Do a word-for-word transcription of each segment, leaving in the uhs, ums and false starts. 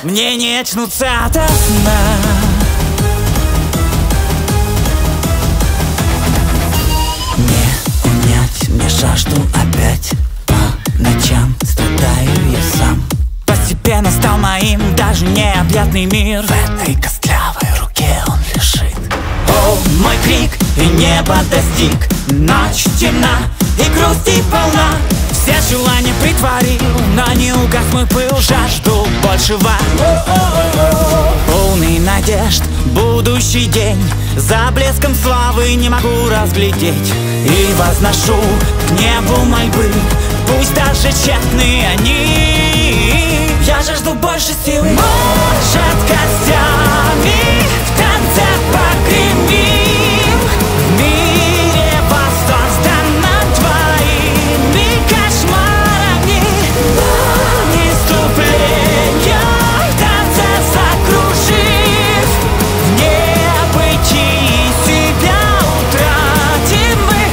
мне не очнуться ото сна. Не унять мне жажду опять, по ночам страдаю я сам. Постепенно стал моим даже необъятный мир. В этой костлявой руке он лежит. О, мой крик, и небо достиг. Ночь темна, и грусти полна. Все желания притворил, но не угас мой пыл. Жажду большего, полный надежд, будущий день. За блеском славы не могу разглядеть. И возношу к небу мольбы, пусть даже тщетны они. Я жажду больше силы. Может, костями в танце погремим. В мире воссозданном твоими кошмарами. Иступления в танце закружив. В небытии себя утратим мы.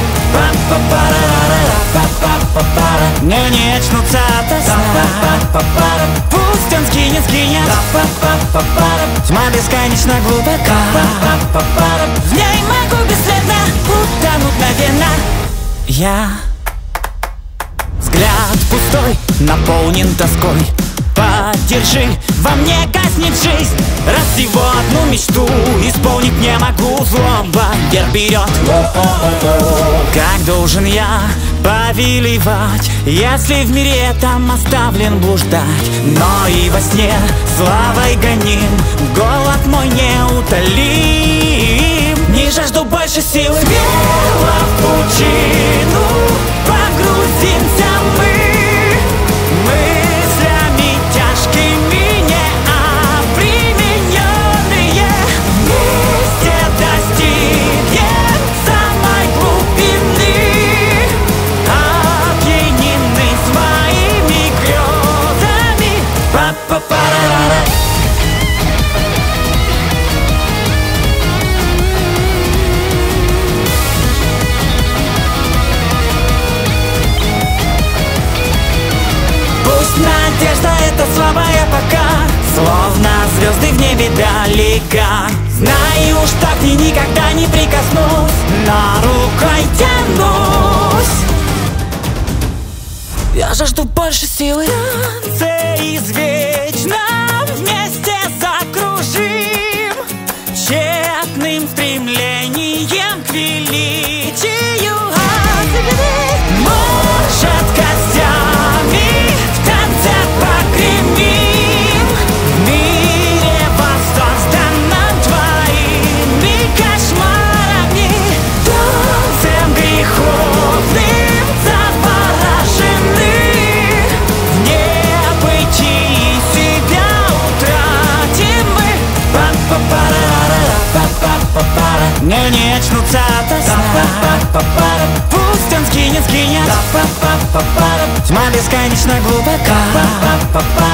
Мне не очнуться ото сна. Пусть он скинет, скинет. Тьма бесконечно глубока. В ней могу бесследно утонуть мгновенно. Я взгляд пустой, наполнен тоской. Поддержи, во мне гаснет жизнь. Раз всего одну мечту исполнить не могу, злоба вверх берет. Как должен я повелевать, если в мире там оставлен блуждать? Но и во сне славой гоним, голод мой неутолим. Не жажду больше силы. Смело в пучину погрузимся мы. Мыслями тяжкими, необремененные, вместе достигнем самой глубины. Опьянены своими грезами. Па-па-па-ра-ра-ра. Надежда — это слабая пока, словно звезды в небе далека. Знаю уж так, мне никогда не прикоснусь, но рукой тянусь. Я жажду больше силы. В танце извечном вместе закружим, тщетным стремлением к величию. Может, костями в танце погремим. В мире воссозданном твоими кошмарами. Танцем греховным заворожены. В небытии себя утратим мы. Мне не очнуться ото сна. Пусть он скинет, скинет. Тьма бесконечно глубока.